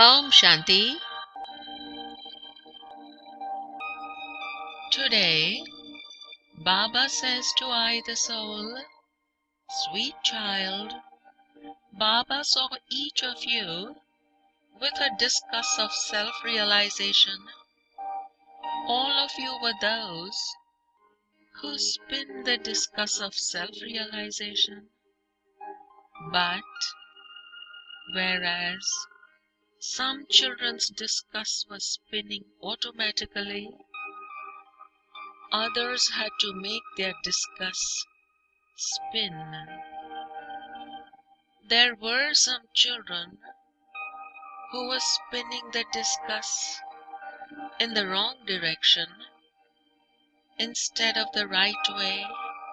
Om Shanti. Today, Baba says to I, the soul, sweet child, Baba saw each of you with a discus of self-realization. All of you were those who spin the discus of self-realization. But, whereas some children's discus was spinning automatically, others had to make their discus spin. There were some children who were spinning the discus in the wrong direction instead of the right way.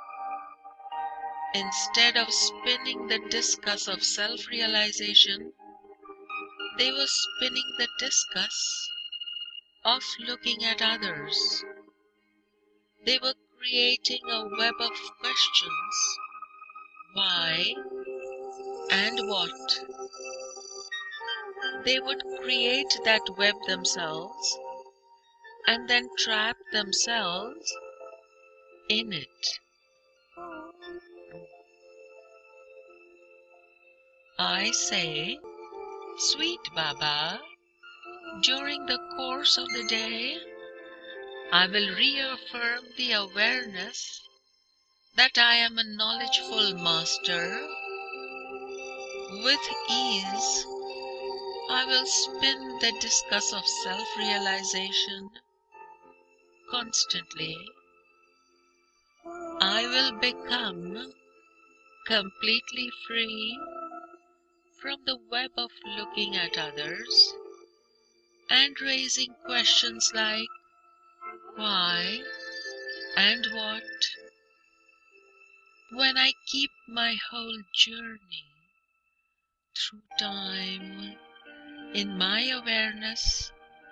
Instead of spinning the discus of self-realization, they were spinning the discus of looking at others. They were creating a web of questions. Why and what? They would create that web themselves and then trap themselves in it. I say, sweet Baba, during the course of the day, I will reaffirm the awareness that I am a knowledgeful master. With ease, I will spin the discus of self-realization constantly. I will become completely free from the web of looking at others and raising questions like why and what. When I keep my whole journey through time in my awareness,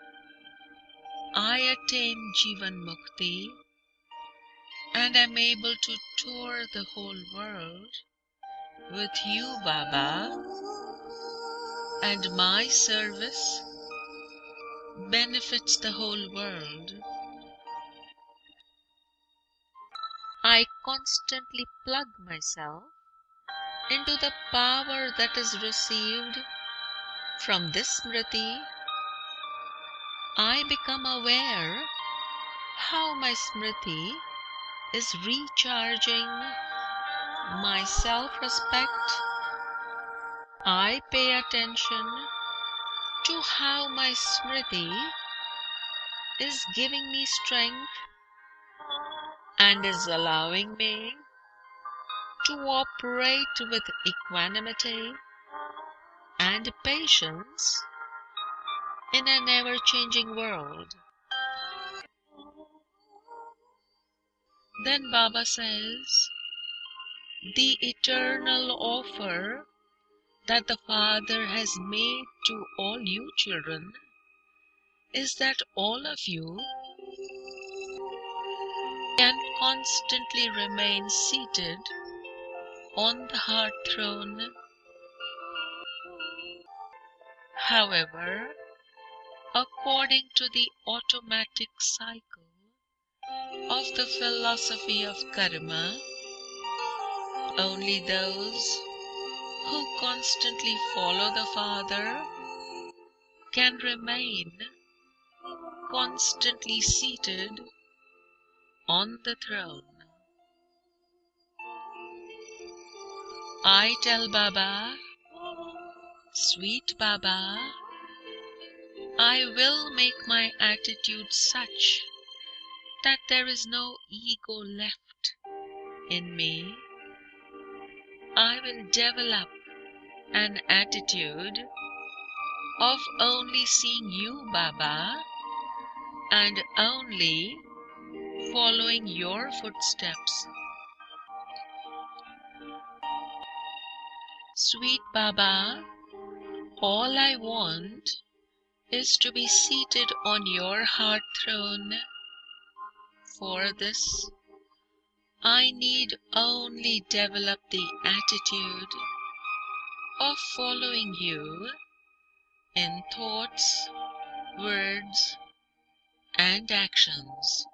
I attain Jivan Mukti and am able to tour the whole world with you, Baba, and my service benefits the whole world. I constantly plug myself into the power that is received from this Smriti. I become aware how my Smriti is recharging my self-respect. I pay attention to how my Smriti is giving me strength and is allowing me to operate with equanimity and patience in an ever-changing world. Then Baba says, the eternal offer that the Father has made to all you children is that all of you can constantly remain seated on the heart throne. However, according to the automatic cycle of the philosophy of karma, only those who constantly follow the Father can remain constantly seated on the throne. I tell Baba, sweet Baba, I will make my attitude such that there is no ego left in me. I will develop an attitude of only seeing you, Baba, and only following your footsteps. Sweet Baba, all I want is to be seated on your heart throne. For this, I need only develop the attitude of following you in thoughts, words, and actions.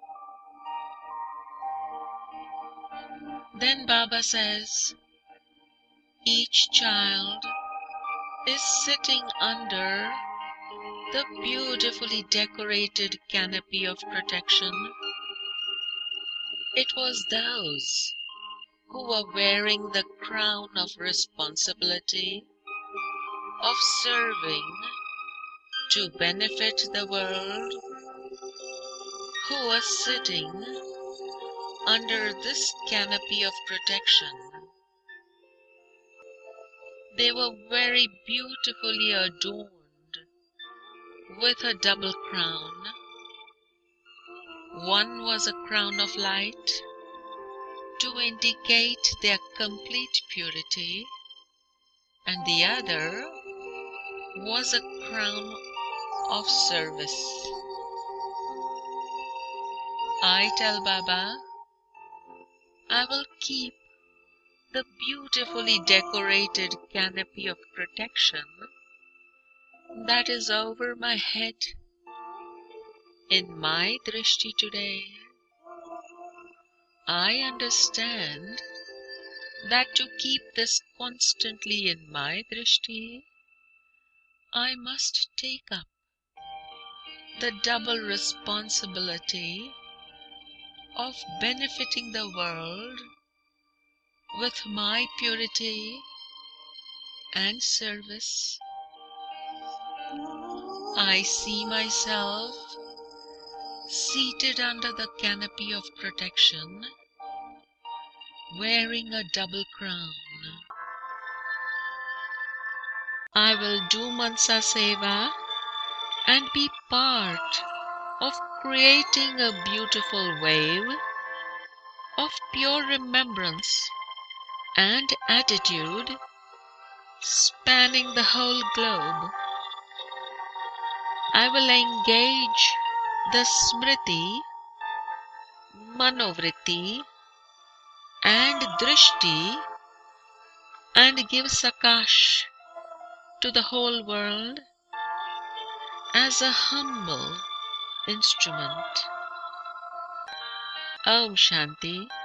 Then Baba says, each child is sitting under the beautifully decorated canopy of protection. It was those who were wearing the crown of responsibility, of serving to benefit the world, who were sitting under this canopy of protection. They were very beautifully adorned with a double crown. One was a crown of light to indicate their complete purity, and the other was a crown of service. I tell Baba, I will keep the beautifully decorated canopy of protection that is over my head in my drishti today. I understand that to keep this constantly in my drishti, I must take up the double responsibility of benefiting the world with my purity and service. I see myself seated under the canopy of protection, wearing a double crown. I will do Mansa Seva and be part of creating a beautiful wave of pure remembrance and attitude spanning the whole globe. I will engage the Smriti, Manovritti and Drishti and give Sakash to the whole world as a humble instrument. Om Shanti.